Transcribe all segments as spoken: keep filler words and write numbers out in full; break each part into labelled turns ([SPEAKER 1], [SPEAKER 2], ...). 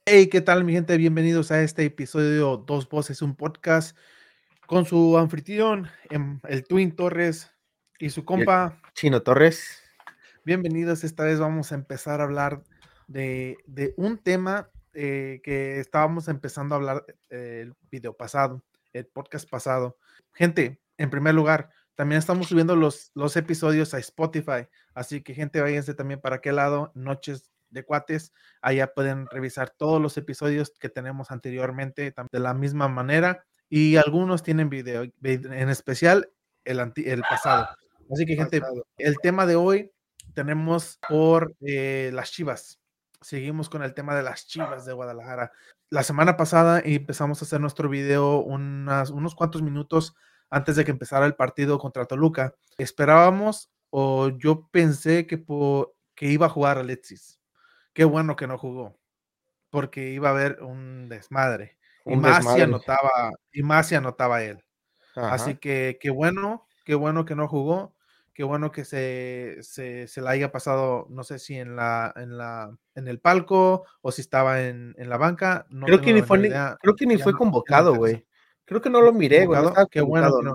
[SPEAKER 1] Hey, ¿qué tal, mi gente? Bienvenidos a este episodio Dos Voces, un podcast con su anfitrión, em, el Twin Torres y su
[SPEAKER 2] Y el
[SPEAKER 1] compa.
[SPEAKER 2] Chino Torres.
[SPEAKER 1] Bienvenidos. Esta vez vamos a empezar a hablar de, de un tema eh, que estábamos empezando a hablar eh, el video pasado, el podcast pasado. Gente, en primer lugar, también estamos subiendo los, los episodios a Spotify, así que gente, váyanse también para aquel lado, Noches de Cuates, allá pueden revisar todos los episodios que tenemos anteriormente de la misma manera, y algunos tienen video, en especial el, anti, el pasado. Así que gente,
[SPEAKER 2] Pasado.
[SPEAKER 1] el tema de hoy tenemos por eh, las Chivas. Seguimos con el tema de las Chivas de Guadalajara. La semana pasada empezamos a hacer nuestro video unas, unos cuantos minutos antes de que empezara el partido contra Toluca. Esperábamos, o yo pensé que, por, que iba a jugar Alexis. Qué bueno que no jugó, porque iba a haber un desmadre. Y
[SPEAKER 2] Un
[SPEAKER 1] más si
[SPEAKER 2] desmadre.
[SPEAKER 1] anotaba, y más si anotaba él. Así
[SPEAKER 2] Ajá.
[SPEAKER 1] que qué bueno, qué bueno que no jugó, qué bueno que se, se, se la haya pasado, no sé si en la, en la, en el palco o si estaba en, en la banca, no
[SPEAKER 2] Creo
[SPEAKER 1] tengo
[SPEAKER 2] que
[SPEAKER 1] la
[SPEAKER 2] ni fue
[SPEAKER 1] menor
[SPEAKER 2] ni,
[SPEAKER 1] idea.
[SPEAKER 2] creo que ni
[SPEAKER 1] Ya
[SPEAKER 2] fue
[SPEAKER 1] no, ya no
[SPEAKER 2] convocado,
[SPEAKER 1] interesa.
[SPEAKER 2] güey. Creo que no lo miré, güey. No
[SPEAKER 1] ¿Convocado?
[SPEAKER 2] estaba
[SPEAKER 1] Qué bueno
[SPEAKER 2] convocado,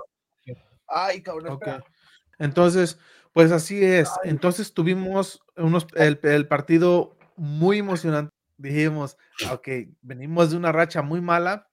[SPEAKER 1] que
[SPEAKER 2] ¿no?
[SPEAKER 1] no.
[SPEAKER 2] Ay, cabrón,
[SPEAKER 1] Ok.
[SPEAKER 2] espera.
[SPEAKER 1] Entonces, pues así es.
[SPEAKER 2] Ay.
[SPEAKER 1] Entonces tuvimos unos, el, el partido muy emocionante. Dijimos, ok, venimos de una racha muy mala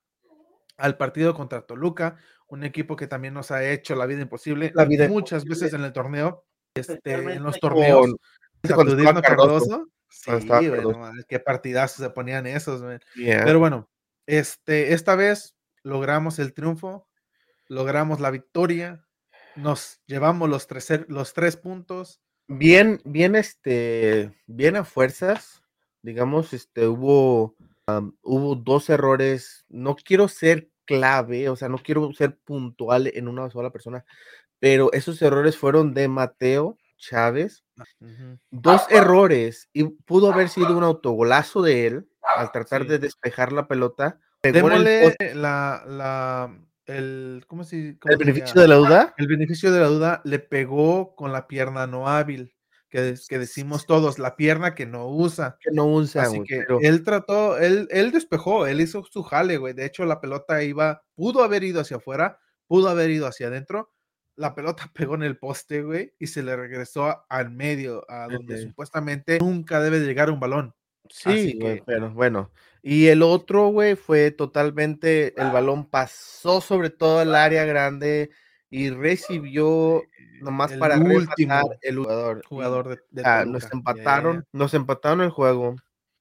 [SPEAKER 1] al partido contra Toluca, un equipo que también nos ha hecho la vida imposible
[SPEAKER 2] La
[SPEAKER 1] y
[SPEAKER 2] vida
[SPEAKER 1] muchas
[SPEAKER 2] imposible.
[SPEAKER 1] veces en el torneo, este, en los
[SPEAKER 2] Especialmente
[SPEAKER 1] torneos,
[SPEAKER 2] con cuando estaba
[SPEAKER 1] sacudirnos
[SPEAKER 2] Cardoso.
[SPEAKER 1] Cardoso.
[SPEAKER 2] Cuando estaba
[SPEAKER 1] Sí, bueno,
[SPEAKER 2] Cardoso.
[SPEAKER 1] qué partidazos se ponían esos, man.
[SPEAKER 2] Yeah.
[SPEAKER 1] Pero bueno, este, esta vez logramos el triunfo, logramos la victoria, nos llevamos los tres, los tres puntos.
[SPEAKER 2] Bien, bien, este, bien a fuerzas. Digamos, este, hubo, um, hubo dos errores. No quiero ser clave, o sea, no quiero ser puntual en una sola persona, pero esos errores fueron de Mateo Chávez.
[SPEAKER 1] Uh-huh.
[SPEAKER 2] Dos errores, y pudo haber sido un autogolazo de él al tratar
[SPEAKER 1] Sí.
[SPEAKER 2] de despejar la pelota. Pegó en el
[SPEAKER 1] Démosle
[SPEAKER 2] poste.
[SPEAKER 1] la, la, el, ¿cómo se,
[SPEAKER 2] El
[SPEAKER 1] cómo se
[SPEAKER 2] beneficio
[SPEAKER 1] diría?
[SPEAKER 2] de la duda.
[SPEAKER 1] El beneficio de la duda, le pegó con la pierna no hábil, que, que decimos todos, la pierna que no usa.
[SPEAKER 2] Que no usa,
[SPEAKER 1] Así
[SPEAKER 2] güey,
[SPEAKER 1] que
[SPEAKER 2] pero
[SPEAKER 1] él trató, él, él despejó, él hizo su jale, güey. De hecho, la pelota iba, pudo haber ido hacia afuera, pudo haber ido hacia adentro. La pelota pegó en el poste, güey, y se le regresó a- al medio, a
[SPEAKER 2] en
[SPEAKER 1] donde
[SPEAKER 2] medio.
[SPEAKER 1] supuestamente nunca debe de llegar un balón.
[SPEAKER 2] Sí,
[SPEAKER 1] Así
[SPEAKER 2] güey,
[SPEAKER 1] que
[SPEAKER 2] pero bueno. Y el otro, güey, fue totalmente, el balón pasó sobre todo el área grande y recibió nomás
[SPEAKER 1] el
[SPEAKER 2] para rematar
[SPEAKER 1] último
[SPEAKER 2] el jugador. Y
[SPEAKER 1] jugador de, de
[SPEAKER 2] ah, nos
[SPEAKER 1] Toluca. Ya, ya, ya.
[SPEAKER 2] empataron, nos empataron el juego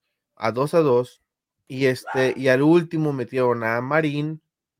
[SPEAKER 2] a dos a dos. Y este, y al último metieron a Marín.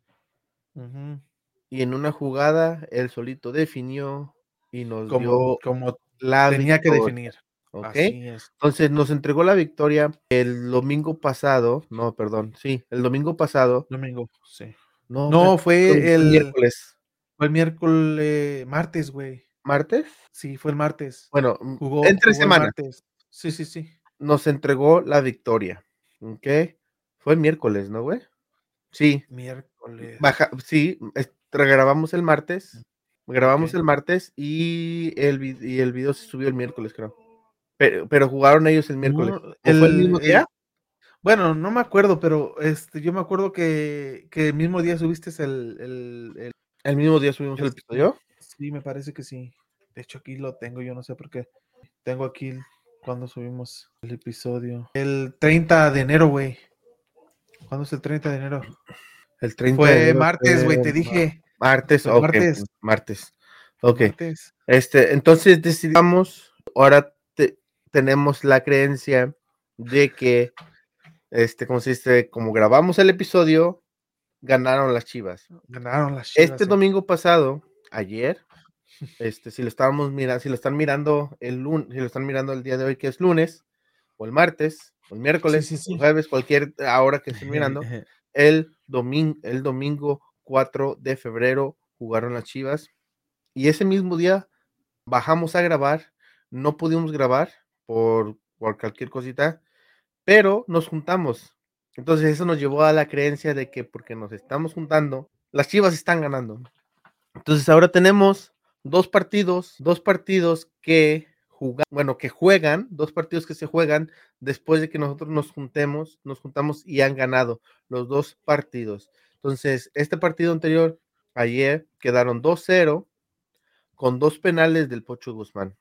[SPEAKER 1] Ujú.
[SPEAKER 2] Y en una jugada, él solito definió y nos
[SPEAKER 1] Como,
[SPEAKER 2] dio
[SPEAKER 1] como
[SPEAKER 2] la
[SPEAKER 1] tenía que
[SPEAKER 2] victoria,
[SPEAKER 1] definir.
[SPEAKER 2] ¿ok?
[SPEAKER 1] Así es.
[SPEAKER 2] Entonces nos entregó la victoria el domingo pasado, no, perdón, sí, el domingo pasado,
[SPEAKER 1] Domingo, sí.
[SPEAKER 2] no,
[SPEAKER 1] No,
[SPEAKER 2] espérate, perdón,
[SPEAKER 1] fue
[SPEAKER 2] fue el
[SPEAKER 1] el,
[SPEAKER 2] miércoles,
[SPEAKER 1] fue el miércoles, martes, güey.
[SPEAKER 2] martes,
[SPEAKER 1] Sí, fue el martes.
[SPEAKER 2] bueno, mm,
[SPEAKER 1] Jugó,
[SPEAKER 2] entre
[SPEAKER 1] jugó el
[SPEAKER 2] semana,
[SPEAKER 1] martes. Sí, sí, sí.
[SPEAKER 2] nos entregó la victoria, ¿ok? Fue el miércoles, ¿no, güey? Sí,
[SPEAKER 1] Miércoles.
[SPEAKER 2] baja, sí, es- grabamos el martes,
[SPEAKER 1] Ok.
[SPEAKER 2] grabamos el martes y el, vi- y el video se subió el miércoles, creo. Pero, pero jugaron ellos el miércoles.
[SPEAKER 1] No,
[SPEAKER 2] ¿O fue el mismo
[SPEAKER 1] el,
[SPEAKER 2] día?
[SPEAKER 1] el, bueno, no me acuerdo, pero este, yo me acuerdo que, que el mismo día subiste el, el, el,
[SPEAKER 2] ¿El mismo día subimos el
[SPEAKER 1] este,
[SPEAKER 2] episodio?
[SPEAKER 1] sí, me parece que sí. De hecho, aquí lo tengo, yo no sé por qué. Tengo aquí cuando subimos el episodio. El treinta de enero, güey. ¿Cuándo es el treinta de enero?
[SPEAKER 2] El treinta de
[SPEAKER 1] Fue
[SPEAKER 2] enero
[SPEAKER 1] martes, güey,
[SPEAKER 2] fue
[SPEAKER 1] te dije.
[SPEAKER 2] martes,
[SPEAKER 1] Fue el
[SPEAKER 2] ok,
[SPEAKER 1] martes.
[SPEAKER 2] martes.
[SPEAKER 1] Fue el
[SPEAKER 2] Ok.
[SPEAKER 1] martes.
[SPEAKER 2] Este, entonces decidimos, ahora te- tenemos la creencia de que, este, como se dice, como grabamos el episodio, ganaron las Chivas.
[SPEAKER 1] Ganaron las
[SPEAKER 2] Este
[SPEAKER 1] Chivas, eh.
[SPEAKER 2] domingo pasado, ayer, este, si lo estábamos mirando, si lo están mirando el lunes, si lo están mirando el día de hoy, que es lunes, o el martes, o el
[SPEAKER 1] Sí,
[SPEAKER 2] miércoles,
[SPEAKER 1] sí,
[SPEAKER 2] o el
[SPEAKER 1] sí.
[SPEAKER 2] jueves, cualquier hora que estén mirando, el domingo, el domingo cuatro de febrero jugaron las Chivas y ese mismo día bajamos a grabar, no pudimos grabar por, por cualquier cosita, pero nos juntamos. Entonces eso nos llevó a la creencia de que porque nos estamos juntando, las Chivas están ganando. Entonces ahora tenemos dos partidos, dos partidos que jugar, bueno, que juegan, dos partidos que se juegan después de que nosotros nos juntemos, nos juntamos y han ganado los dos partidos. Entonces, este partido anterior, ayer, quedaron dos cero con dos penales del Pocho Guzmán.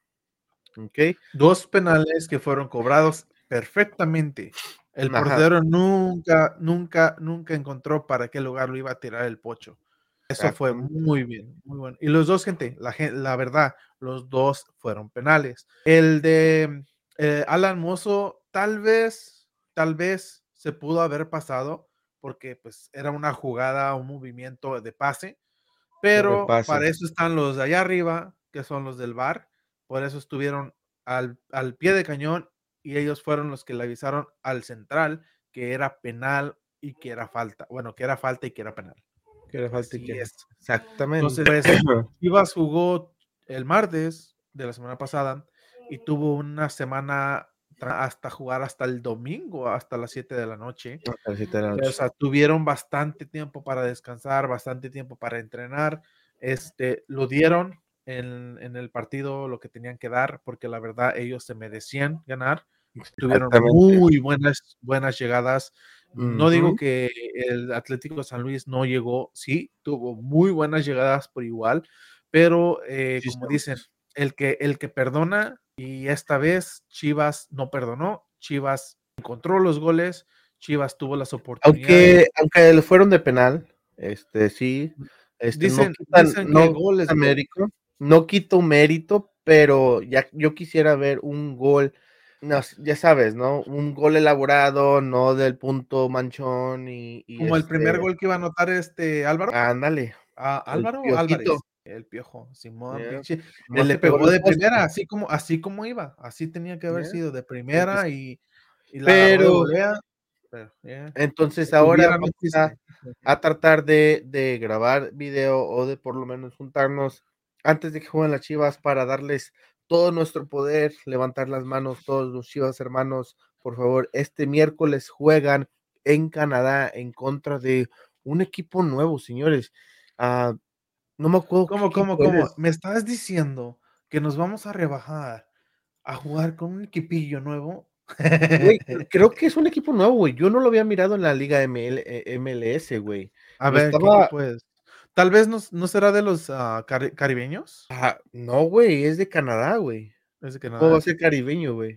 [SPEAKER 2] ¿Ok?
[SPEAKER 1] Dos penales que fueron cobrados perfectamente. El
[SPEAKER 2] Ajá.
[SPEAKER 1] portero nunca, nunca, nunca encontró para qué lugar lo iba a tirar el Pocho. Eso fue muy bien, muy bueno. Y los dos, gente, la, la verdad, los dos fueron penales. El de eh, Alan Mozo, tal vez, tal vez se pudo haber pasado porque pues era una jugada, un movimiento de pase, pero
[SPEAKER 2] pase.
[SPEAKER 1] para eso están los de allá arriba, que son los del V A R, por eso estuvieron al, al pie de cañón y ellos fueron los que le avisaron al central que era penal y que era falta, bueno, que era falta y que era penal.
[SPEAKER 2] Que era falta
[SPEAKER 1] Así
[SPEAKER 2] y que
[SPEAKER 1] es.
[SPEAKER 2] Exactamente.
[SPEAKER 1] Entonces, pues, Chivas jugó el martes de la semana pasada y tuvo una semana hasta jugar hasta el domingo, hasta las siete de la noche.
[SPEAKER 2] Hasta las siete de la noche.
[SPEAKER 1] O sea, tuvieron bastante tiempo para descansar, bastante tiempo para entrenar. Este, lo dieron en, en el partido lo que tenían que dar, porque la verdad ellos se merecían ganar. Tuvieron muy buenas, buenas llegadas. No uh-huh. digo que el Atlético de San Luis no llegó, sí, tuvo muy buenas llegadas por igual, pero eh, sí, como dicen, el que, el que perdona, y esta vez Chivas no perdonó, Chivas encontró los goles, Chivas tuvo las oportunidades.
[SPEAKER 2] Aunque, aunque fueron de penal, este sí, este,
[SPEAKER 1] dicen,
[SPEAKER 2] no, quitan,
[SPEAKER 1] dicen
[SPEAKER 2] no
[SPEAKER 1] que el gol es
[SPEAKER 2] mérito, no quito mérito, pero ya yo quisiera ver un gol. No, ya sabes, ¿no? Un gol elaborado, no del punto manchón y, y
[SPEAKER 1] como
[SPEAKER 2] este...
[SPEAKER 1] el primer gol que iba a anotar este Álvaro.
[SPEAKER 2] Ándale.
[SPEAKER 1] Ah, Álvaro o Álvarez. El Piojo, Simón, yeah. pinche. Él le pegó de primera, así como, así como iba, así tenía que haber yeah. sido de primera y, y la
[SPEAKER 2] pero,
[SPEAKER 1] agarró de volea. Pero, yeah.
[SPEAKER 2] Entonces ahora vamos a, a tratar de, de grabar video o de por lo menos juntarnos antes de que jueguen las Chivas para darles todo nuestro poder, levantar las manos, todos los Chivas hermanos, por favor, este miércoles juegan en Canadá en contra de un equipo nuevo, señores. Uh, no me acuerdo.
[SPEAKER 1] ¿Cómo, cómo, cómo? ¿Me estás diciendo que nos vamos a rebajar a jugar con un equipillo nuevo?
[SPEAKER 2] Güey, creo que es un equipo nuevo, güey. Yo no lo había mirado en la Liga M L, M L S, güey.
[SPEAKER 1] A
[SPEAKER 2] lo
[SPEAKER 1] ver,
[SPEAKER 2] estaba...
[SPEAKER 1] ¿qué equipo es? Tal vez no, no será de los uh, cari caribeños.
[SPEAKER 2] Ah, no, güey, es de Canadá, güey.
[SPEAKER 1] Es de Canadá.
[SPEAKER 2] ¿Cómo va a ser caribeño, güey?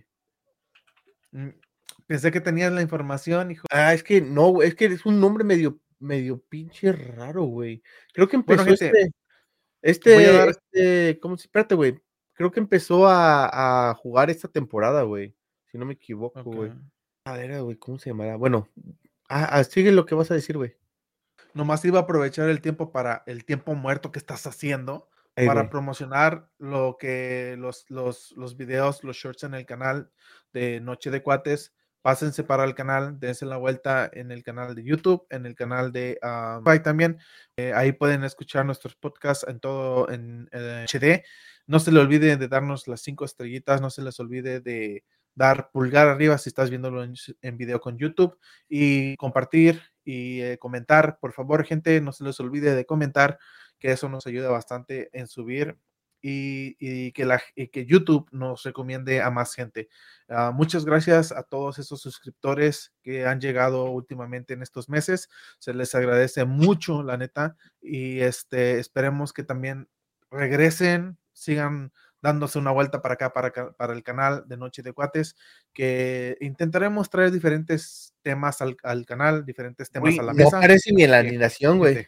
[SPEAKER 1] Pensé que tenías la información, hijo.
[SPEAKER 2] Ah, es que no, es que es un nombre medio, medio pinche raro, güey. Creo que empezó
[SPEAKER 1] bueno, gente,
[SPEAKER 2] este, este, dar... este, ¿cómo se? Espérate, güey. Creo que empezó a, a jugar esta temporada, güey. Si no me equivoco, güey. Okay. A ver, güey, ¿cómo se llamará? Bueno, ah, sigue lo que vas a decir, güey.
[SPEAKER 1] Nomás iba a aprovechar el tiempo para el tiempo muerto que estás haciendo. Hey, para wey. promocionar lo que los, los, los videos, los shorts en el canal de Noche de Cuates. Pásense para el canal, dense la vuelta en el canal de YouTube, en el canal de uh, también. Eh, ahí pueden escuchar nuestros podcasts en todo en, en H D. No se les olvide de darnos las cinco estrellitas, no se les olvide de dar pulgar arriba si estás viéndolo en, en video con YouTube y compartir y eh, comentar. Por favor, gente, no se les olvide de comentar, que eso nos ayuda bastante en subir y, y, que, la, y que YouTube nos recomiende a más gente. Uh, muchas gracias a todos esos suscriptores que han llegado últimamente en estos meses. Se les agradece mucho, la neta, y este, esperemos que también regresen, sigan dándose una vuelta para acá, para, acá, para el canal de Noche de Cuates, que intentaremos traer diferentes temas al, al canal, diferentes temas
[SPEAKER 2] Uy,
[SPEAKER 1] a la
[SPEAKER 2] no
[SPEAKER 1] mesa.
[SPEAKER 2] No parece ni en la alineación, güey.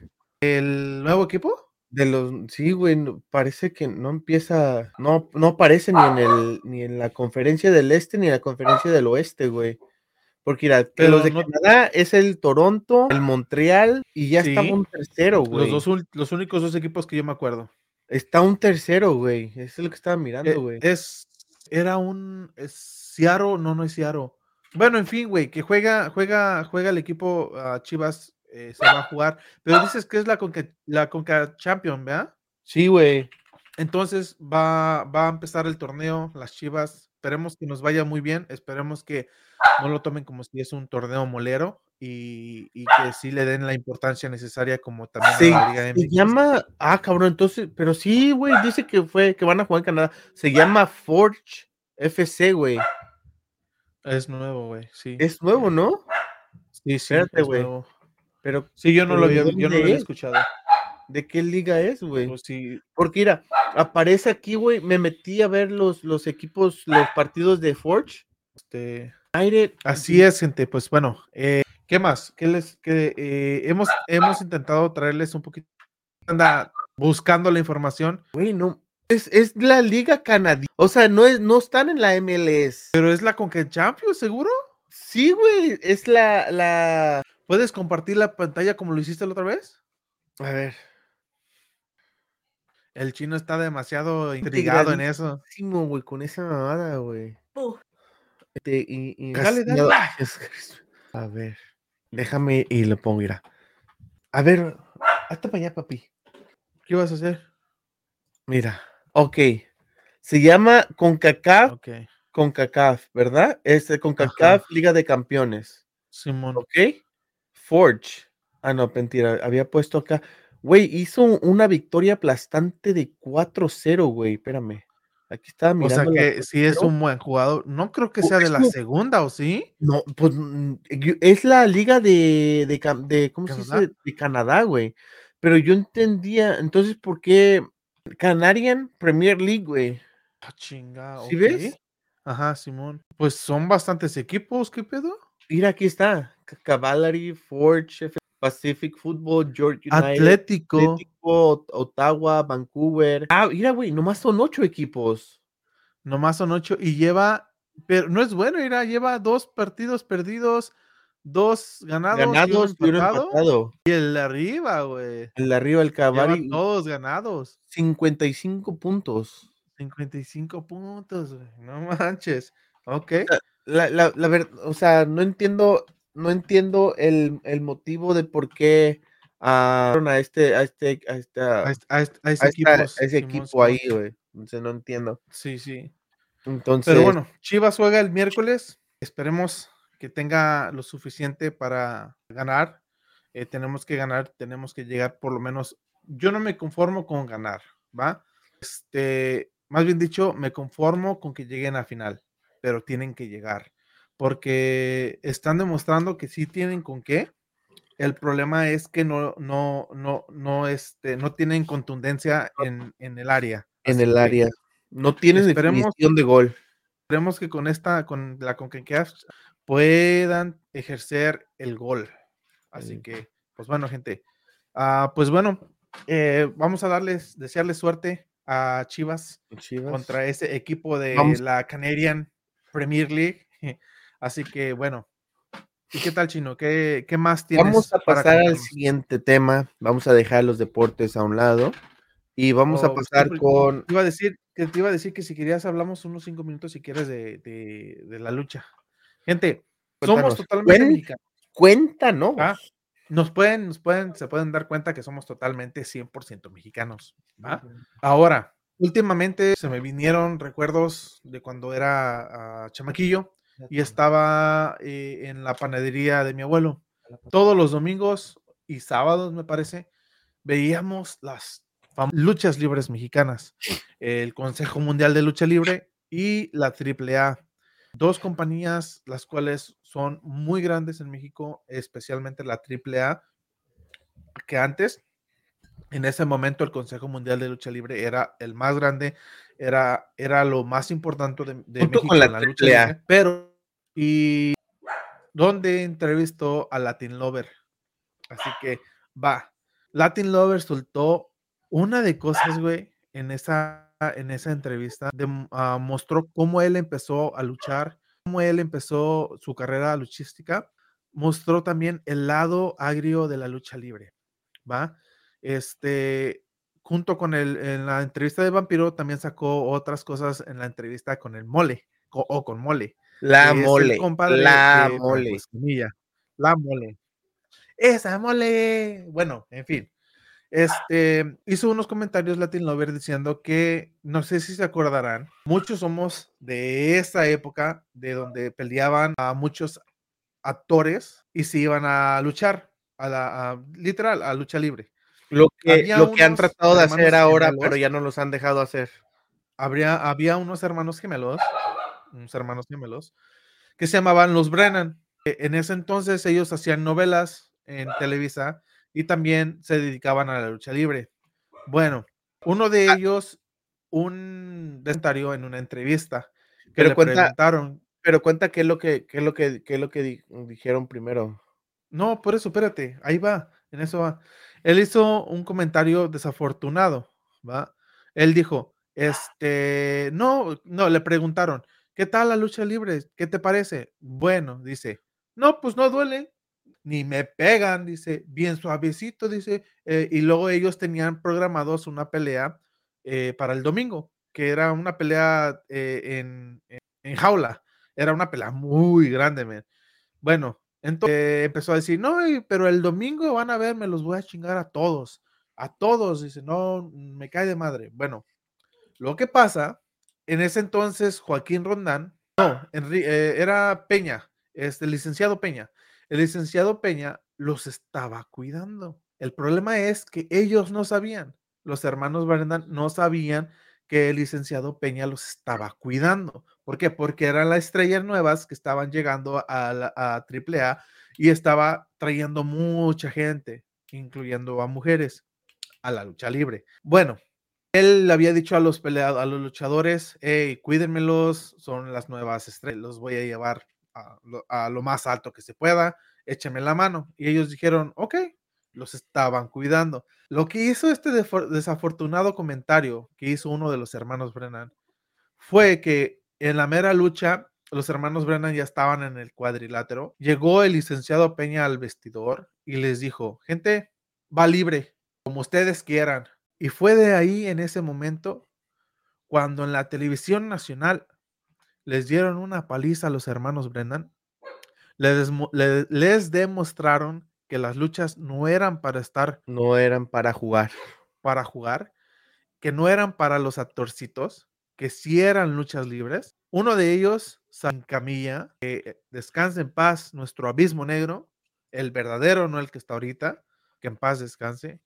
[SPEAKER 1] ¿El nuevo equipo?
[SPEAKER 2] De los, sí, güey, no, parece que no empieza, no, no aparece ni en el, ni en la conferencia del este, ni en la conferencia del oeste, güey. Porque mira, que
[SPEAKER 1] Pero
[SPEAKER 2] los de
[SPEAKER 1] no...
[SPEAKER 2] Canadá es el Toronto, el Montreal, y ya
[SPEAKER 1] sí,
[SPEAKER 2] está un tercero, güey.
[SPEAKER 1] Los, dos, los únicos dos equipos que yo me acuerdo.
[SPEAKER 2] Está un tercero, güey. Eso es lo que estaba mirando, güey.
[SPEAKER 1] Eh, es, era un es Seattle, no, no es Seattle. Bueno, en fin, güey, que juega, juega, juega el equipo uh, Chivas, eh, se va a jugar. Pero dices que es la Conca, la Conca Champion, ¿verdad?
[SPEAKER 2] Sí, güey.
[SPEAKER 1] Entonces va, va a empezar el torneo, las Chivas. Esperemos que nos vaya muy bien. Esperemos que no lo tomen como si es un torneo molero. y, y que sí le den la importancia necesaria como también
[SPEAKER 2] Sí,
[SPEAKER 1] a la Liga
[SPEAKER 2] se
[SPEAKER 1] M X.
[SPEAKER 2] llama, ah, cabrón, entonces, pero sí, güey, dice que fue, que van a jugar en Canadá. Se llama Forge F C, güey.
[SPEAKER 1] Es nuevo, güey, sí.
[SPEAKER 2] Es nuevo, ¿no?
[SPEAKER 1] Sí, sí,
[SPEAKER 2] Espérate,
[SPEAKER 1] es
[SPEAKER 2] güey.
[SPEAKER 1] nuevo.
[SPEAKER 2] Pero,
[SPEAKER 1] Sí, yo no
[SPEAKER 2] pero
[SPEAKER 1] lo
[SPEAKER 2] ¿de
[SPEAKER 1] había, yo no lo
[SPEAKER 2] dónde
[SPEAKER 1] había
[SPEAKER 2] es?
[SPEAKER 1] escuchado.
[SPEAKER 2] ¿De qué liga es, güey?
[SPEAKER 1] Pues sí,
[SPEAKER 2] Porque mira, aparece aquí, güey, me metí a ver los, los equipos, los partidos de Forge.
[SPEAKER 1] este,
[SPEAKER 2] Aire.
[SPEAKER 1] así es, gente. Pues bueno, eh, ¿qué más? ¿Qué les, qué, eh, hemos, hemos intentado traerles un poquito, anda buscando la información,
[SPEAKER 2] Güey, no, es, es la liga canadiense. O sea, no es, no están en la M L S.
[SPEAKER 1] pero es la Conca Champions, ¿seguro?
[SPEAKER 2] Sí, güey, es la, la.
[SPEAKER 1] ¿Puedes compartir la pantalla como lo hiciste la otra vez?
[SPEAKER 2] A ver.
[SPEAKER 1] El chino está demasiado intrigado en eso.
[SPEAKER 2] Integradísimo, güey, con esa mamada, güey. Este, y, y
[SPEAKER 1] Dale, dale.
[SPEAKER 2] Ay, Jesucristo. A ver, déjame y lo pongo, mira. A ver, hasta para allá, papi.
[SPEAKER 1] ¿Qué vas a hacer?
[SPEAKER 2] Mira, ok. Se llama CONCACAF,
[SPEAKER 1] Ok,
[SPEAKER 2] CONCACAF, ¿verdad? Es de CONCACAF
[SPEAKER 1] ajá,
[SPEAKER 2] Liga de Campeones.
[SPEAKER 1] Simón.
[SPEAKER 2] ¿Ok? Forge. Ah, no, mentira. Había puesto acá. Güey, hizo una victoria aplastante de cuatro cero, güey. Espérame. Aquí estaba
[SPEAKER 1] O sea
[SPEAKER 2] mirando la
[SPEAKER 1] que sí es
[SPEAKER 2] cuatro cero.
[SPEAKER 1] un buen jugador. No creo que
[SPEAKER 2] Oh,
[SPEAKER 1] sea de
[SPEAKER 2] es
[SPEAKER 1] la
[SPEAKER 2] un-
[SPEAKER 1] segunda, ¿o sí?
[SPEAKER 2] No, pues mm, yo- es la liga de, de, cam- de- ¿cómo se
[SPEAKER 1] ¿Canadá?
[SPEAKER 2] dice? De Canadá, güey. Pero yo entendía, entonces, ¿por qué Canadian Premier League, güey?
[SPEAKER 1] Ah, chinga,
[SPEAKER 2] ¿Sí
[SPEAKER 1] ok.
[SPEAKER 2] ves?
[SPEAKER 1] Ajá, Simón. Pues son bastantes equipos, ¿qué pedo?
[SPEAKER 2] Mira, aquí está. C- Cavalry, Forge, F- Pacific Football, York United,
[SPEAKER 1] Atlético,
[SPEAKER 2] Atlético, Ot- Ottawa, Vancouver. Ah, mira, güey, nomás son ocho equipos.
[SPEAKER 1] nomás son ocho y lleva, pero no es bueno, mira, lleva dos partidos perdidos, dos ganados y uno
[SPEAKER 2] Ganados y uno
[SPEAKER 1] empatado.
[SPEAKER 2] empatado.
[SPEAKER 1] Y el de arriba, güey,
[SPEAKER 2] El de arriba, el
[SPEAKER 1] lleva
[SPEAKER 2] Cavalry,
[SPEAKER 1] todos ganados.
[SPEAKER 2] cincuenta y cinco puntos.
[SPEAKER 1] cincuenta y cinco puntos, güey, no manches. Ok.
[SPEAKER 2] La, la, la ver- o sea, no entiendo, no entiendo el, el motivo de por qué ah, a este, a este, a esta,
[SPEAKER 1] A, est- a est- a
[SPEAKER 2] a
[SPEAKER 1] ese
[SPEAKER 2] esta- a
[SPEAKER 1] equipos,
[SPEAKER 2] ese
[SPEAKER 1] Simón,
[SPEAKER 2] equipo ahí,
[SPEAKER 1] Simón.
[SPEAKER 2] güey. Entonces no entiendo.
[SPEAKER 1] Sí, sí. Pero
[SPEAKER 2] Entonces,
[SPEAKER 1] bueno, Chivas juega el miércoles. Esperemos que tenga lo suficiente para ganar. Eh, tenemos que ganar, tenemos que llegar por lo menos. Yo no me conformo con ganar, ¿va? Este, más bien dicho, me conformo con que lleguen a final, pero tienen que llegar, porque están demostrando que sí tienen con qué. El problema es que no, no, no, no, este, no tienen contundencia en, en el área.
[SPEAKER 2] en
[SPEAKER 1] Así
[SPEAKER 2] el
[SPEAKER 1] que
[SPEAKER 2] área, no tiene
[SPEAKER 1] esperemos
[SPEAKER 2] definición de gol.
[SPEAKER 1] Esperemos que con esta, con la CONCACAF puedan ejercer el gol. Así
[SPEAKER 2] Sí.
[SPEAKER 1] que, pues bueno, gente. ah, pues bueno, eh, vamos a darles, desearles suerte a Chivas
[SPEAKER 2] Chivas.
[SPEAKER 1] contra ese equipo de
[SPEAKER 2] Vamos.
[SPEAKER 1] la Canadian Premier League. Así que, bueno. ¿Y qué tal, Chino? ¿Qué, qué más tienes
[SPEAKER 2] Vamos a
[SPEAKER 1] para
[SPEAKER 2] pasar al
[SPEAKER 1] contarnos?
[SPEAKER 2] siguiente tema. Vamos a dejar los deportes a un lado y vamos a
[SPEAKER 1] Oh, sí,
[SPEAKER 2] pasar
[SPEAKER 1] porque
[SPEAKER 2] con.
[SPEAKER 1] te iba a decir que te iba a decir que si querías hablamos unos cinco minutos si quieres de, de, de la lucha. Gente, somos
[SPEAKER 2] Cuéntanos.
[SPEAKER 1] totalmente
[SPEAKER 2] Cuen-
[SPEAKER 1] mexicanos.
[SPEAKER 2] Cuéntanos.
[SPEAKER 1] ¿Va? Nos pueden, nos pueden, se pueden dar cuenta que somos totalmente cien por ciento mexicanos. ¿Va? Ahora, últimamente se me vinieron recuerdos de cuando era uh, chamaquillo y estaba eh, en la panadería de mi abuelo. Todos los domingos y sábados, me parece, veíamos las luchas libres mexicanas, el Consejo Mundial de Lucha Libre y la triple A. Dos compañías las cuales son muy grandes en México, especialmente la triple A, que antes, en ese momento, el Consejo Mundial de Lucha Libre era el más grande, era, era lo más importante de, de
[SPEAKER 2] Junto
[SPEAKER 1] México
[SPEAKER 2] con la
[SPEAKER 1] en la lucha
[SPEAKER 2] triple A.
[SPEAKER 1] libre, pero y donde entrevistó a Latin Lover. Así que va, Latin Lover soltó una de cosas, güey, en esa, en esa entrevista. De, uh, mostró cómo él empezó a luchar, cómo él empezó su carrera luchística. Mostró también el lado agrio de la lucha libre, ¿va? Este, junto con el, en la entrevista de Vampiro, también sacó otras cosas en la entrevista con el Mole, o, o con Mole,
[SPEAKER 2] La
[SPEAKER 1] que es el
[SPEAKER 2] mole.
[SPEAKER 1] compa de,
[SPEAKER 2] La
[SPEAKER 1] de Franco
[SPEAKER 2] mole.
[SPEAKER 1] Escamilla. La Mole. Esa mole. Bueno, en fin. Este hizo unos comentarios Latin Lover diciendo que no sé si se acordarán, muchos somos de esa época de donde peleaban a muchos actores y se iban a luchar, a la, a, literal, a lucha libre.
[SPEAKER 2] Lo que, lo que han tratado de hacer ahora, gemelos, pero ya no los han dejado hacer.
[SPEAKER 1] Habría, había unos hermanos gemelos, unos hermanos gemelos, que se llamaban los Brennan. En ese entonces ellos hacían novelas en Televisa y también se dedicaban a la lucha libre. Bueno, uno de ellos, un comentario en una entrevista, que
[SPEAKER 2] pero
[SPEAKER 1] le
[SPEAKER 2] cuenta,
[SPEAKER 1] preguntaron.
[SPEAKER 2] Pero cuenta qué es lo que, qué es lo que, qué es lo que di, dijeron primero.
[SPEAKER 1] No, por eso, espérate, ahí va, en eso va. Él hizo un comentario desafortunado, ¿va? Él dijo, este, no, no, le preguntaron, ¿qué tal la lucha libre? ¿Qué te parece? Bueno, dice, no, pues no duele, ni me pegan, dice, bien suavecito, dice, eh, y luego ellos tenían programados una pelea eh, para el domingo, que era una pelea eh, en, en, en jaula, era una pelea muy grande, man. Bueno, entonces eh, empezó a decir, no, pero el domingo van a ver, me los voy a chingar a todos, a todos, dice, no, me cae de madre. Bueno, lo que pasa, en ese entonces Joaquín Rondán, no, Enri, eh, era Peña, este, el licenciado Peña, el licenciado Peña los estaba cuidando. El problema es que ellos no sabían, los hermanos Brennan no sabían que el licenciado Peña los estaba cuidando. ¿Por qué? Porque eran las estrellas nuevas que estaban llegando a, la, a triple A y estaba trayendo mucha gente, incluyendo a mujeres, a la lucha libre. Bueno, él le había dicho a los peleadores, a los luchadores, hey, cuídenmelos, son las nuevas estrellas, los voy a llevar a lo, a lo más alto que se pueda, échame la mano. Y ellos dijeron, ok, los estaban cuidando. Lo que hizo este desafortunado comentario que hizo uno de los hermanos Brennan fue que en la mera lucha, los hermanos Brennan ya estaban en el cuadrilátero. Llegó el licenciado Peña al vestidor y les dijo, gente, va libre, como ustedes quieran. Y fue de ahí, en ese momento, cuando en la televisión nacional les dieron una paliza a los hermanos Brennan, les, les, les demostraron que las luchas no eran para estar,
[SPEAKER 2] no eran para jugar,
[SPEAKER 1] para jugar, que no eran para los actorcitos, que sí eran luchas libres. Uno de ellos, San Camilla, que descanse en paz, nuestro abismo negro, el verdadero, no el que está ahorita, que en paz descanse,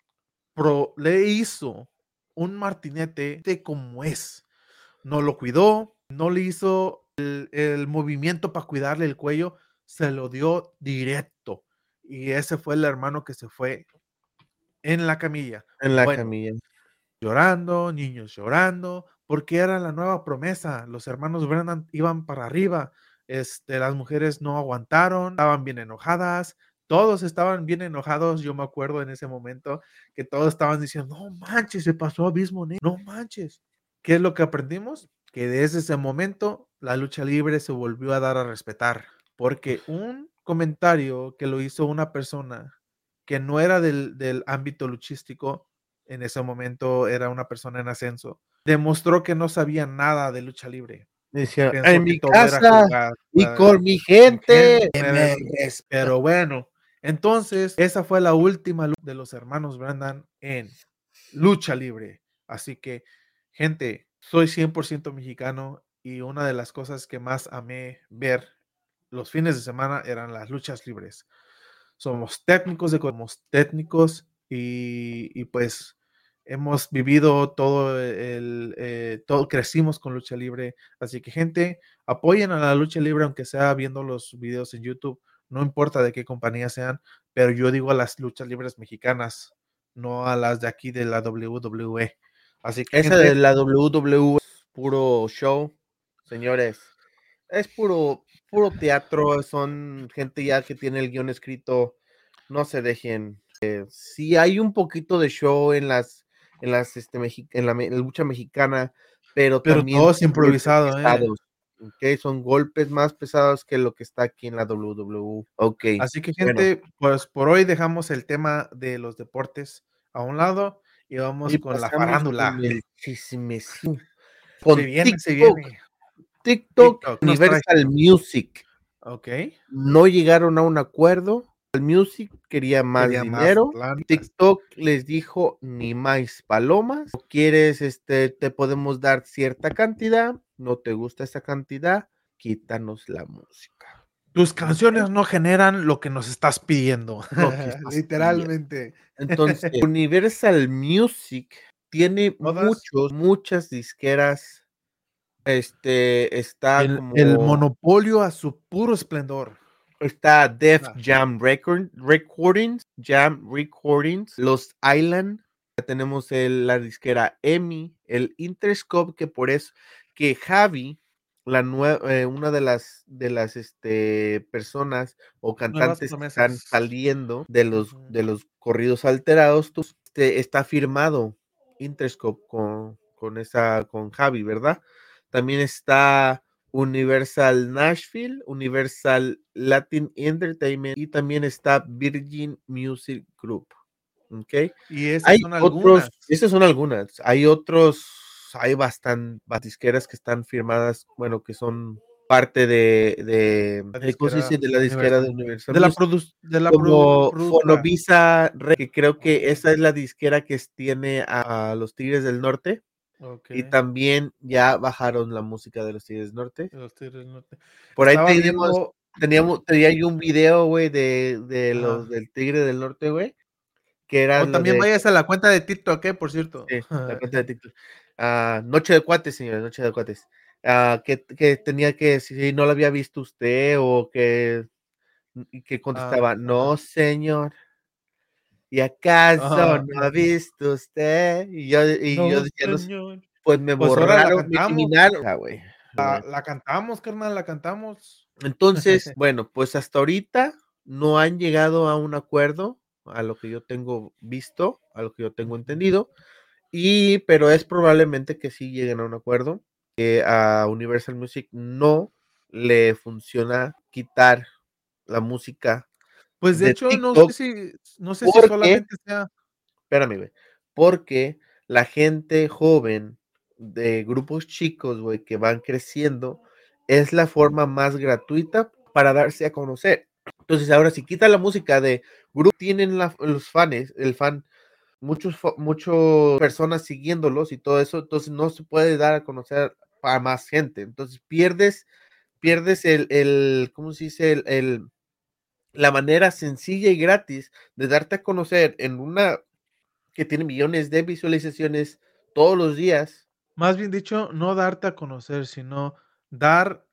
[SPEAKER 1] pro, le hizo un martinete de como es. No lo cuidó, no le hizo el, el movimiento para cuidarle el cuello, se lo dio directo. Y ese fue el hermano que se fue en la camilla.
[SPEAKER 2] En la
[SPEAKER 1] bueno,
[SPEAKER 2] camilla.
[SPEAKER 1] Llorando, niños llorando, porque era la nueva promesa. Los hermanos Brennan iban para arriba. Este, las mujeres no aguantaron, estaban bien enojadas. Todos estaban bien enojados. Yo me acuerdo en ese momento que todos estaban diciendo, no manches, se pasó abismo, no manches. ¿Qué es lo que aprendimos? Que desde ese momento la lucha libre se volvió a dar a respetar, porque un comentario que lo hizo una persona que no era del, del ámbito luchístico, en ese momento era una persona en ascenso, demostró que no sabía nada de lucha libre.
[SPEAKER 2] Decía,
[SPEAKER 1] Pensó
[SPEAKER 2] en
[SPEAKER 1] que
[SPEAKER 2] mi
[SPEAKER 1] todo
[SPEAKER 2] casa
[SPEAKER 1] era jugar,
[SPEAKER 2] y con mi gente.
[SPEAKER 1] gente pero bueno, entonces esa fue la última lucha de los hermanos Brennan en lucha libre. Así que, gente, soy cien por ciento mexicano y una de las cosas que más amé ver los fines de semana eran las luchas libres. Somos técnicos de somos técnicos y, y pues hemos vivido todo el, eh, todo, crecimos con lucha libre. Así que, gente, apoyen a la lucha libre, aunque sea viendo los videos en YouTube, no importa de qué compañía sean, pero yo digo a las luchas libres mexicanas, no a las de aquí de la W W E. Así que,
[SPEAKER 2] esa
[SPEAKER 1] gente,
[SPEAKER 2] de la W W E es puro show, señores. Es puro, puro teatro, son gente ya que tiene el guión escrito, no se dejen. Eh, sí hay un poquito de show en las, en las, este, Mexi en la, en la lucha mexicana, pero,
[SPEAKER 1] pero
[SPEAKER 2] también
[SPEAKER 1] todo es improvisado,
[SPEAKER 2] pesados,
[SPEAKER 1] eh.
[SPEAKER 2] okay, son golpes más pesados que lo que está aquí en la W W E. Ok.
[SPEAKER 1] Así que,
[SPEAKER 2] Bueno.
[SPEAKER 1] gente, pues por hoy dejamos el tema de los deportes a un lado y vamos
[SPEAKER 2] Y
[SPEAKER 1] con la
[SPEAKER 2] pasamos
[SPEAKER 1] farándula.
[SPEAKER 2] con el chismecín. Con
[SPEAKER 1] Se viene, se
[SPEAKER 2] TikTok,
[SPEAKER 1] viene.
[SPEAKER 2] TikTok,
[SPEAKER 1] TikTok nos trae.
[SPEAKER 2] Universal Music.
[SPEAKER 1] Ok.
[SPEAKER 2] No llegaron a un acuerdo. El Music quería más
[SPEAKER 1] Quería más
[SPEAKER 2] dinero.
[SPEAKER 1] plantas.
[SPEAKER 2] TikTok les dijo ni más palomas. ¿No quieres, este, te podemos dar cierta cantidad? ¿No te gusta esa cantidad? Quítanos la música.
[SPEAKER 1] Tus canciones no generan lo que nos estás pidiendo.
[SPEAKER 2] Lo que estás
[SPEAKER 1] Literalmente.
[SPEAKER 2] Entonces, Universal Music tiene
[SPEAKER 1] Todas.
[SPEAKER 2] muchos muchas disqueras, este, está
[SPEAKER 1] El el
[SPEAKER 2] como
[SPEAKER 1] monopolio a su puro esplendor.
[SPEAKER 2] está Def
[SPEAKER 1] Ah.
[SPEAKER 2] Jam Record Recordings, Jam Recordings, Los Island, ya tenemos el la disquera EMI, el Interscope, que por eso que Javi, la nue eh, una de las de las, este, personas o
[SPEAKER 1] Nuevas
[SPEAKER 2] cantantes que están
[SPEAKER 1] promesas.
[SPEAKER 2] saliendo de los
[SPEAKER 1] Ujú.
[SPEAKER 2] de los corridos alterados, tú este, está firmado Interscope con con esa con Javi, ¿verdad? También está Universal Nashville, Universal Latin Entertainment y también está Virgin Music Group, ¿okey?
[SPEAKER 1] Y esas
[SPEAKER 2] Hay
[SPEAKER 1] son
[SPEAKER 2] otros,
[SPEAKER 1] algunas.
[SPEAKER 2] esas son algunas, hay otros, hay bastan disqueras que están firmadas, bueno, que son parte de de,
[SPEAKER 1] La
[SPEAKER 2] eh, ¿cómo se
[SPEAKER 1] disquera
[SPEAKER 2] dice? De la disquera de
[SPEAKER 1] Universal.
[SPEAKER 2] Universal
[SPEAKER 1] De la
[SPEAKER 2] Music,
[SPEAKER 1] produs de la produ
[SPEAKER 2] como
[SPEAKER 1] productora.
[SPEAKER 2] Fonovisa Re que creo que
[SPEAKER 1] Okey.
[SPEAKER 2] esa es la disquera que s tiene a los Tigres del Norte, y
[SPEAKER 1] Okey.
[SPEAKER 2] también ya bajaron la música de los Tigres del Norte.
[SPEAKER 1] Los Tigres del Norte.
[SPEAKER 2] Por ahí
[SPEAKER 1] Estaba
[SPEAKER 2] tenemos
[SPEAKER 1] viendo
[SPEAKER 2] teníamos tenía yo un video, güey, de de los
[SPEAKER 1] Ajá.
[SPEAKER 2] del Tigre del Norte, güey, que era
[SPEAKER 1] Oh,
[SPEAKER 2] lo
[SPEAKER 1] también
[SPEAKER 2] de
[SPEAKER 1] váyase a la cuenta de TikTok, ¿eh? Por cierto.
[SPEAKER 2] Sí, la cuenta de TikTok. Ah, Noche de Cuates, señores, Noche de Cuates. Ah, que que tenía que si no lo había visto usted o que y que
[SPEAKER 1] Ah,
[SPEAKER 2] contestaba:
[SPEAKER 1] ajá.
[SPEAKER 2] "No, señor". ¿Y acaso
[SPEAKER 1] Ajá.
[SPEAKER 2] no ha visto usted? Y yo y yo
[SPEAKER 1] No,
[SPEAKER 2] decía: "No s",
[SPEAKER 1] señor.
[SPEAKER 2] pues me
[SPEAKER 1] Pues ahora la
[SPEAKER 2] borraron, me
[SPEAKER 1] cantamos.
[SPEAKER 2] eliminaron, ah, güey.
[SPEAKER 1] La la cantamos, carnal, la cantamos.
[SPEAKER 2] Entonces, bueno, pues hasta ahorita no han llegado a un acuerdo, a lo que yo tengo visto, a lo que yo tengo
[SPEAKER 1] Ujú.
[SPEAKER 2] entendido, y pero es probablemente que sí lleguen a un acuerdo, que a Universal Music no le funciona quitar la música
[SPEAKER 1] Pues, de
[SPEAKER 2] de
[SPEAKER 1] hecho, no sé
[SPEAKER 2] TikTok
[SPEAKER 1] si no sé si
[SPEAKER 2] porque
[SPEAKER 1] solamente sea
[SPEAKER 2] espérame, güey, porque la gente joven de grupos chicos, güey, que van creciendo, es la forma más gratuita para darse a conocer. Entonces, ahora si quita la música de grupo, tienen la los fanes, el fan, muchos fa muchos personas siguiéndolos y todo eso, entonces no se puede dar a conocer a más gente. Entonces, pierdes pierdes el el, ¿cómo se dice? El el la manera sencilla y gratis de darte a conocer en una que tiene millones de visualizaciones todos los días.
[SPEAKER 1] Más bien dicho, no darte a conocer, sino dar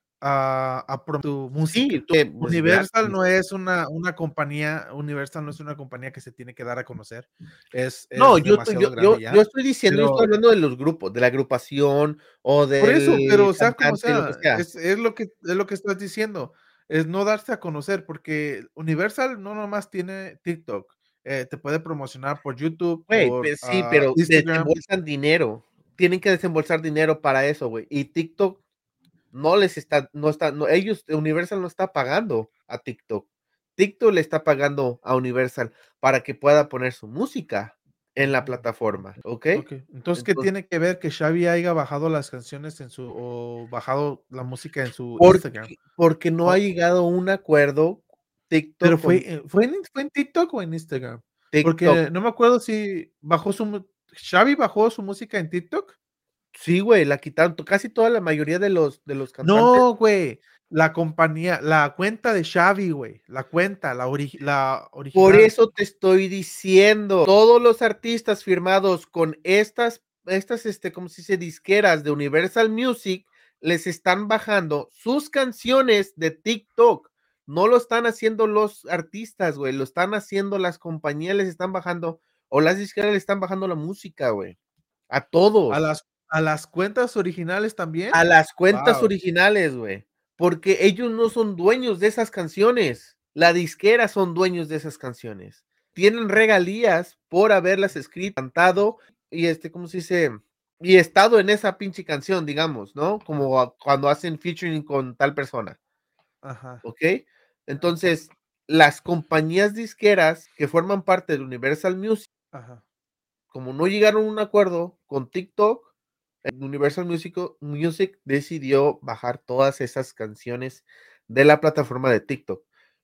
[SPEAKER 1] a a pro tu
[SPEAKER 2] Sí,
[SPEAKER 1] música.
[SPEAKER 2] que, pues,
[SPEAKER 1] Universal
[SPEAKER 2] gratis.
[SPEAKER 1] no es una una compañía Universal no es una compañía que se tiene que dar a conocer. Es
[SPEAKER 2] No,
[SPEAKER 1] es
[SPEAKER 2] yo estoy yo
[SPEAKER 1] demasiado
[SPEAKER 2] yo
[SPEAKER 1] grande ya,
[SPEAKER 2] yo estoy diciendo, yo estoy
[SPEAKER 1] pero
[SPEAKER 2] hablando de los grupos, de la agrupación o
[SPEAKER 1] Por eso,
[SPEAKER 2] del
[SPEAKER 1] pero sea como
[SPEAKER 2] cantante, lo que
[SPEAKER 1] sea,
[SPEAKER 2] sea.
[SPEAKER 1] es es lo que es lo que estás diciendo, es no darse a conocer, porque Universal no nomás tiene TikTok, eh, te puede promocionar por YouTube,
[SPEAKER 2] Güey,
[SPEAKER 1] por,
[SPEAKER 2] pues sí,
[SPEAKER 1] ah,
[SPEAKER 2] pero
[SPEAKER 1] Instagram.
[SPEAKER 2] desembolsan dinero, tienen que desembolsar dinero para eso, güey, y TikTok no les está no está no, ellos Universal no está pagando a TikTok. TikTok le está pagando a Universal para que pueda poner su música en la
[SPEAKER 1] Ujú,
[SPEAKER 2] plataforma, ¿okey?
[SPEAKER 1] okey. Entonces, ¿qué
[SPEAKER 2] Entonces
[SPEAKER 1] tiene que ver que Xavi haya bajado las canciones en su o bajado la música en su Instagram?
[SPEAKER 2] Porque porque no ha
[SPEAKER 1] Oh
[SPEAKER 2] llegado a un acuerdo
[SPEAKER 1] Pero
[SPEAKER 2] TikTok
[SPEAKER 1] fue,
[SPEAKER 2] con
[SPEAKER 1] eh, ¿fue en fue en TikTok o en Instagram?
[SPEAKER 2] TikTok.
[SPEAKER 1] Porque no me acuerdo si bajó su mu ¿Xavi bajó su música en TikTok?
[SPEAKER 2] Sí, güey, la quitaron, to casi toda la mayoría de los de los cantantes
[SPEAKER 1] No, güey, la compañía, la cuenta de Xavi, güey, la cuenta, la origi la
[SPEAKER 2] Por
[SPEAKER 1] original.
[SPEAKER 2] eso te estoy diciendo, todos los artistas firmados con estas estas, este, ¿cómo se dice? Disqueras de Universal Music, les están bajando sus canciones de TikTok. No lo están haciendo los artistas, güey, lo están haciendo las compañías, les están bajando, o las disqueras le están bajando la música, güey, a
[SPEAKER 1] ¿A
[SPEAKER 2] todos.
[SPEAKER 1] las a las cuentas originales también?
[SPEAKER 2] A las cuentas
[SPEAKER 1] Guau.
[SPEAKER 2] originales, güey, porque ellos no son dueños de esas canciones, la disquera son dueños de esas canciones. Tienen regalías por haberlas escrito, cantado y, este, ¿cómo se dice? Y estado en esa pinche canción, digamos, ¿no? Como a cuando hacen featuring con tal persona.
[SPEAKER 1] Ajá.
[SPEAKER 2] ¿Okey? Entonces, las compañías disqueras que forman parte de Universal Music
[SPEAKER 1] Ajá.
[SPEAKER 2] como no llegaron a un acuerdo con TikTok, Universal Musico Music decidió bajar todas esas canciones de la plataforma de TikTok.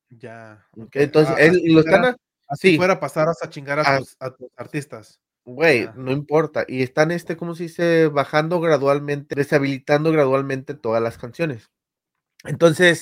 [SPEAKER 1] Ya,
[SPEAKER 2] Okey,
[SPEAKER 1] okey,
[SPEAKER 2] entonces,
[SPEAKER 1] a
[SPEAKER 2] él
[SPEAKER 1] así
[SPEAKER 2] lo están
[SPEAKER 1] fuera
[SPEAKER 2] a
[SPEAKER 1] así
[SPEAKER 2] sí.
[SPEAKER 1] fuera pasaras a chingar a
[SPEAKER 2] Ah
[SPEAKER 1] tus a tus artistas.
[SPEAKER 2] Güey,
[SPEAKER 1] Ya.
[SPEAKER 2] no importa, y están, este, ¿cómo se dice? Bajando gradualmente, deshabilitando gradualmente todas las canciones. Entonces,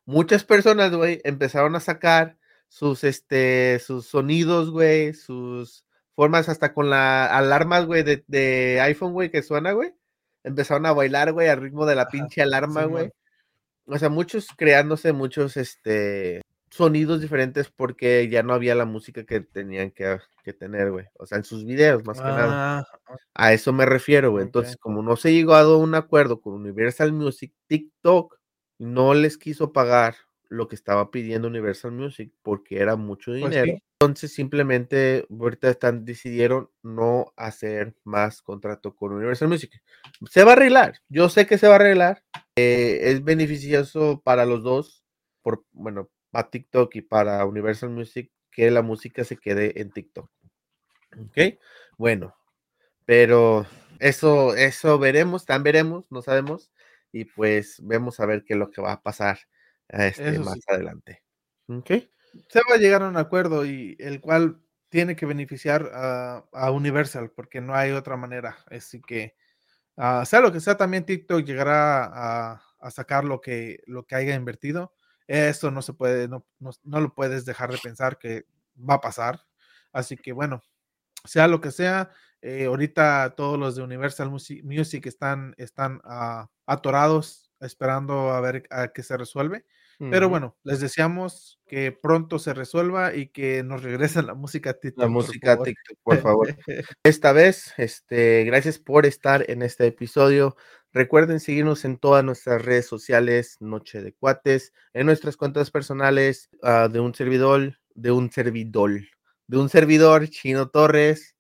[SPEAKER 2] muchas personas, güey, empezaron a sacar sus, este, sus sonidos, güey, sus formas hasta con la alarmas, güey, de, de iPhone, güey, que suena, güey. Empezaron a bailar, güey, al ritmo de la
[SPEAKER 1] Ajá,
[SPEAKER 2] pinche alarma, güey.
[SPEAKER 1] Simón.
[SPEAKER 2] O sea, muchos creándose muchos, este, sonidos diferentes porque ya no había la música que tenían que, que tener, güey. O sea, en sus videos, más que nada.
[SPEAKER 1] Ah,
[SPEAKER 2] A eso me refiero, güey.
[SPEAKER 1] okey.
[SPEAKER 2] Entonces, como no se llegó a un acuerdo con Universal Music, TikTok no les quiso pagar lo que estaba pidiendo Universal Music porque era mucho
[SPEAKER 1] Pues
[SPEAKER 2] dinero.
[SPEAKER 1] sí.
[SPEAKER 2] Entonces, simplemente ahorita están, decidieron no hacer más contrato con Universal Music. Se va a arreglar, yo sé que se va a arreglar. Eh, es beneficioso para los dos, por, bueno, para TikTok y para Universal Music, que la música se quede en TikTok. ¿Ok? Bueno, pero eso, eso veremos, tan veremos, no sabemos. Y pues vemos a ver qué es lo que va a pasar este,
[SPEAKER 1] Eso
[SPEAKER 2] más
[SPEAKER 1] sí.
[SPEAKER 2] adelante. ¿Ok?
[SPEAKER 1] Se va a llegar a un acuerdo y el cual tiene que beneficiar a a Universal, porque no hay otra manera. Así que, ah, sea lo que sea, también TikTok llegará a a sacar lo que lo que haya invertido. Eso no se puede, no no no lo puedes dejar de pensar que va a pasar. Así que, bueno, sea lo que sea, eh, ahorita todos los de Universal Musi Music están están, ah, atorados esperando a ver a qué se resuelve. Pero
[SPEAKER 2] Ujú.
[SPEAKER 1] bueno, les deseamos que pronto se resuelva y que nos regresen la música a
[SPEAKER 2] La
[SPEAKER 1] TikTok, por
[SPEAKER 2] música
[SPEAKER 1] favor.
[SPEAKER 2] TikTok, por favor. Esta vez, este, gracias por estar en este episodio. Recuerden seguirnos en todas nuestras redes sociales, Noche de Cuates, en nuestras cuentas personales, ah, de un servidor, de un servidor, de un servidor, Chino Torres,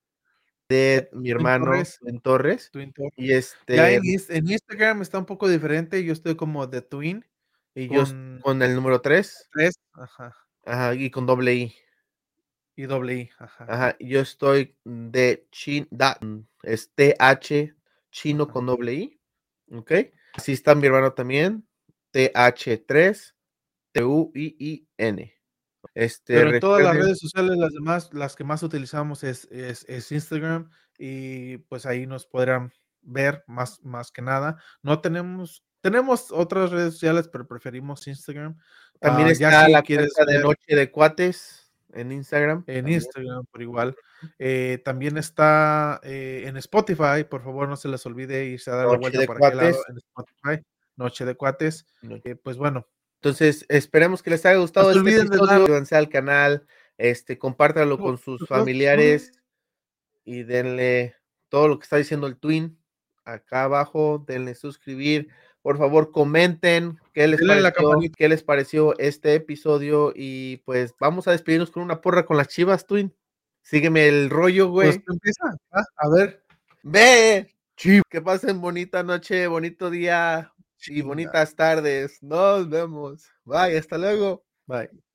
[SPEAKER 2] de
[SPEAKER 1] Eh,
[SPEAKER 2] mi
[SPEAKER 1] Twin
[SPEAKER 2] hermano,
[SPEAKER 1] Torres,
[SPEAKER 2] Twin Torres,
[SPEAKER 1] Twin
[SPEAKER 2] y
[SPEAKER 1] Torres. Ya
[SPEAKER 2] este,
[SPEAKER 1] en Ins en Instagram está un poco diferente, yo estoy como The Twin
[SPEAKER 2] y yo s-
[SPEAKER 1] con
[SPEAKER 2] con el número tres,
[SPEAKER 1] tres, ajá,
[SPEAKER 2] ajá, y con doble I.
[SPEAKER 1] y doble I, ajá,
[SPEAKER 2] Ajá, yo estoy de chin, da, es T H, chino
[SPEAKER 1] ajá.
[SPEAKER 2] con doble I, ¿ok? Así está mi hermano también, T H tres, T U I I N. Este,
[SPEAKER 1] Pero en todas las
[SPEAKER 2] recuerden,
[SPEAKER 1] redes sociales, las demás, las que más utilizamos es es es Instagram y, pues, ahí nos podrán ver más más que nada. No tenemos tenemos otras redes sociales, pero preferimos Instagram.
[SPEAKER 2] también
[SPEAKER 1] Ah, ya
[SPEAKER 2] está
[SPEAKER 1] si
[SPEAKER 2] la
[SPEAKER 1] quieres
[SPEAKER 2] cuenta de
[SPEAKER 1] ver
[SPEAKER 2] Noche de Cuates en Instagram,
[SPEAKER 1] en
[SPEAKER 2] también,
[SPEAKER 1] Instagram por igual. Eh, también está, eh, en Spotify, por favor, no se les olvide irse a dar la
[SPEAKER 2] Noche
[SPEAKER 1] vuelta
[SPEAKER 2] de
[SPEAKER 1] por aquel lado
[SPEAKER 2] Cuates.
[SPEAKER 1] en Spotify, Noche de Cuates.
[SPEAKER 2] No-
[SPEAKER 1] Eh, pues bueno,
[SPEAKER 2] Entonces, esperemos que les haya
[SPEAKER 1] no
[SPEAKER 2] gustado
[SPEAKER 1] se
[SPEAKER 2] este
[SPEAKER 1] olviden de dar
[SPEAKER 2] episodio, suscríbanse al canal, este, compártanlo
[SPEAKER 1] no
[SPEAKER 2] con sus
[SPEAKER 1] no no
[SPEAKER 2] familiares y denle todo lo que está diciendo el Twin acá abajo, denle suscribir. Por favor, comenten qué les
[SPEAKER 1] denle la
[SPEAKER 2] pareció,
[SPEAKER 1] campanita.
[SPEAKER 2] qué les pareció este episodio y pues vamos a despedirnos con una porra con las Chivas, Twin. Sígueme el rollo,
[SPEAKER 1] Pues
[SPEAKER 2] güey.
[SPEAKER 1] tú empieza, va, a ver.
[SPEAKER 2] Ve, Chivas. Que pasen bonita noche, bonito día y
[SPEAKER 1] Chinga.
[SPEAKER 2] bonitas tardes. Nos vemos. Bye, hasta luego. Bye.